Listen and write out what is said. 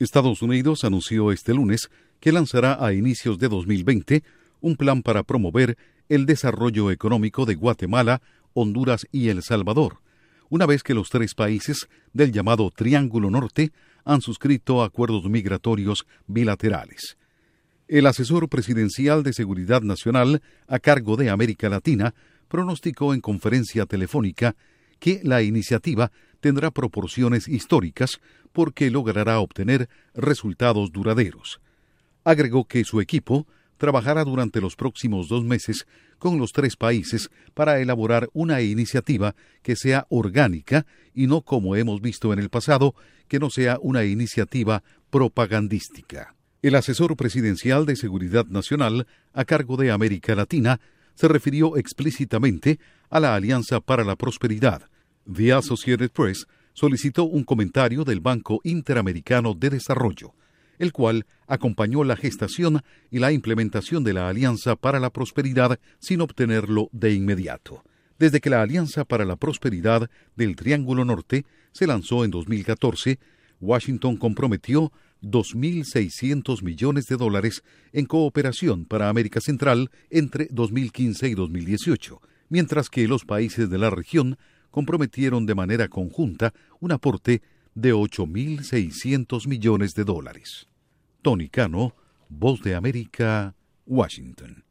Estados Unidos anunció este lunes que lanzará a inicios de 2020 un plan para promover el desarrollo económico de Guatemala, Honduras y El Salvador, una vez que los tres países del llamado Triángulo Norte han suscrito acuerdos migratorios bilaterales. El asesor presidencial de Seguridad Nacional a cargo de América Latina pronosticó en conferencia telefónica que la iniciativa tendrá proporciones históricas porque logrará obtener resultados duraderos. Agregó que su equipo trabajará durante los próximos 2 meses con los tres países para elaborar una iniciativa que sea orgánica y no, como hemos visto en el pasado, que no sea una iniciativa propagandística. El asesor presidencial de Seguridad Nacional a cargo de América Latina se refirió explícitamente a la Alianza para la Prosperidad. The Associated Press solicitó un comentario del Banco Interamericano de Desarrollo, el cual acompañó la gestación y la implementación de la Alianza para la Prosperidad sin obtenerlo de inmediato. Desde que la Alianza para la Prosperidad del Triángulo Norte se lanzó en 2014, Washington comprometió $2.600 millones en cooperación para América Central entre 2015 y 2018, mientras que los países de la región comprometieron de manera conjunta un aporte de $8.600 millones. Tony Cano, Voz de América, Washington.